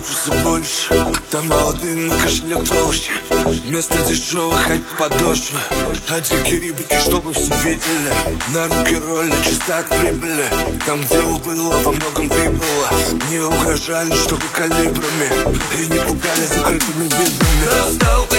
хочется больше. Там молодые, но кошелек толще. Вместо дешевых хайп подошвы. А дикие рибики, чтобы все видели. На руки роли, чисто от прибыли. Там, где убыло, во многом прибыло. Не угрожали, чтобы калибрами. И не пугали закрытыми видами.